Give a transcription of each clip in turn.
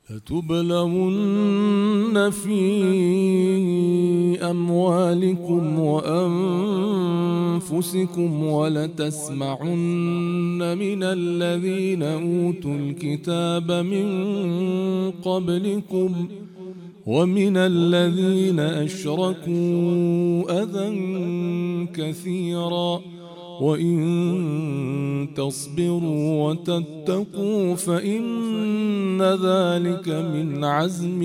لتبلون في أموالكم وأنفسكم ولتسمعن من الذين أوتوا الكتاب من قبلكم ومن الذين أشركوا أذى كثيرا وإن تصبروا وتتقوا فإن ذلك من عزم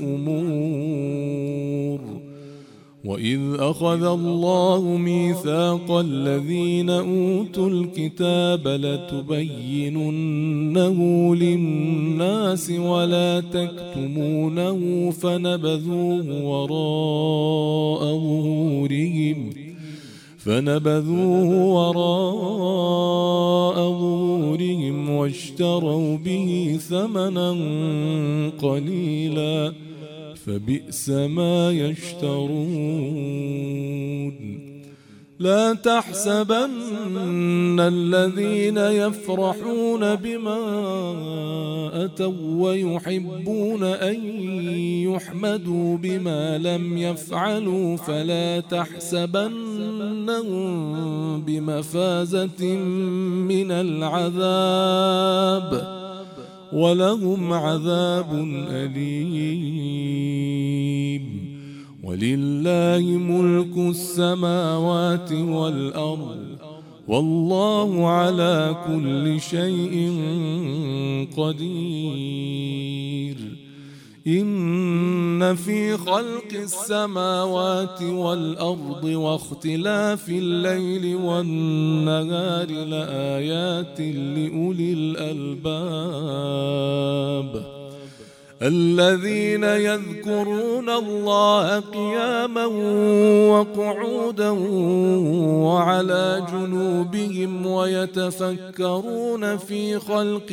الأمور. وإذ أخذ الله ميثاق الذين أوتوا الكتاب لتبيننه للناس ولا تكتمونه فنبذوه وراء ظهورهم واشتروا به ثمنا قليلا فبئس ما يشترون. لا تحسبن الذين يفرحون بما أتوا ويحبون أن يحمدوا بما لم يفعلوا فلا تحسبنهم بمفازة من العذاب ولهم عذاب أليم. ولله ملك السماوات والأرض والله على كل شيء قدير. إن في خلق السماوات والأرض واختلاف الليل والنهار لآيات لأولي الألباب الذين يذكرون الله قياما وقعودا وعلى جنوبهم ويتفكرون في خلق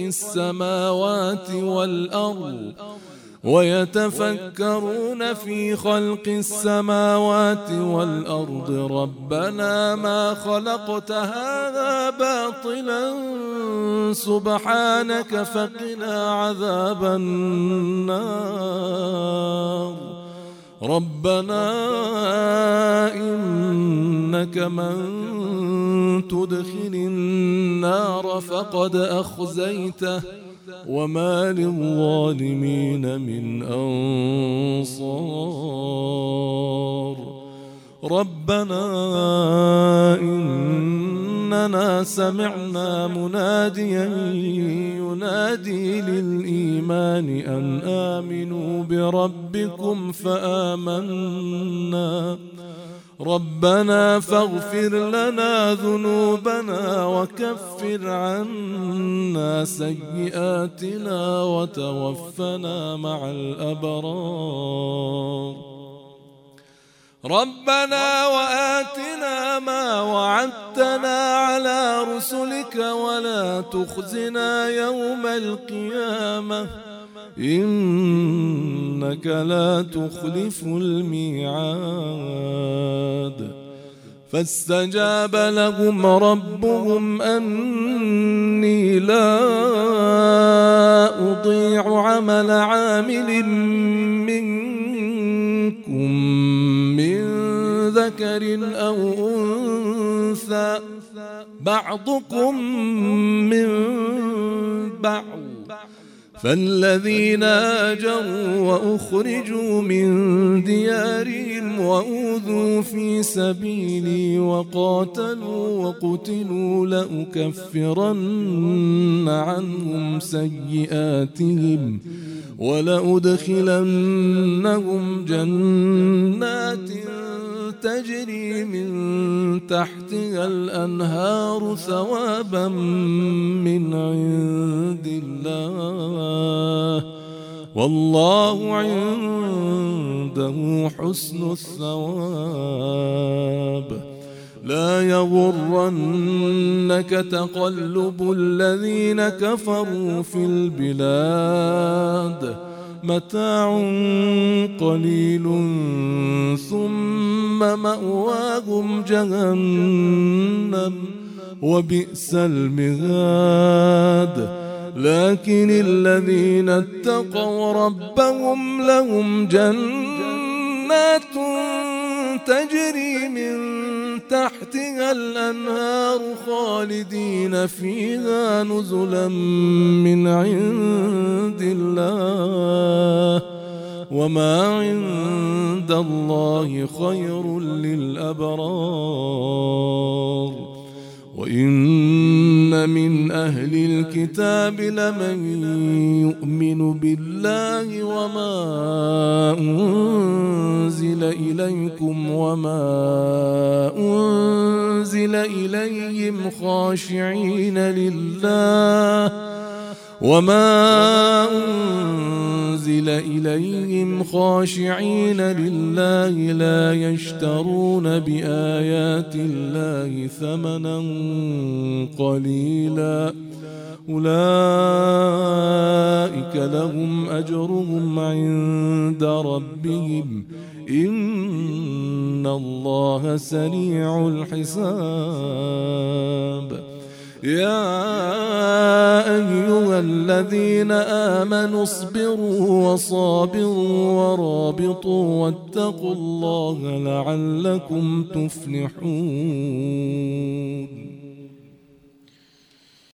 السماوات والأرض ربنا ما خلقت هذا باطلا سبحانك فقنا عذاب النار. ربنا إنك من تدخل النار فقد أخزيته وما للظالمين من أنصار. ربنا إننا سمعنا مناديا ينادي للإيمان أن آمنوا بربكم فآمنا. ربنا فاغفر لنا ذنوبنا وكفر عنا سيئاتنا وتوفنا مع الأبرار. ربنا وآتنا ما وعدتنا على رسلك ولا تخزنا يوم القيامة إنك لا تخلف الميعاد. فاستجاب لهم ربهم أني لا أضيع عمل عامل منكم من ذكر أو أنثى بعضكم من بعض. فالذين هاجروا وأخرجوا من ديارهم وأوذوا في سبيلي وقاتلوا وقتلوا لأكفرن عنهم سيئاتهم ولأدخلنهم جنات تجري من تحتها الأنهار ثوابا من عند الله والله عنده حسن الثواب. لا يغرنك تقلب الذين كفروا في البلاد متاع قليل ثم مأواهم جهنم وبئس المهاد. لكن الذين اتقوا ربهم لهم جنات تجري من تحتها الأنهار خالدين فيها نزلا من عند الله وما عند الله خير للأبرار. وإن من أهل الكتاب لمن يؤمن بالله وما أنزل إليكم وما أنزل إليهم خاشعين لله لا يشترون بآيات الله ثمنا قليلا أولئك لهم أجرهم عند ربهم إن الله سريع الحساب. يا أيها الذين آمنوا اصبروا وصابروا ورابطوا واتقوا الله لعلكم تفلحون.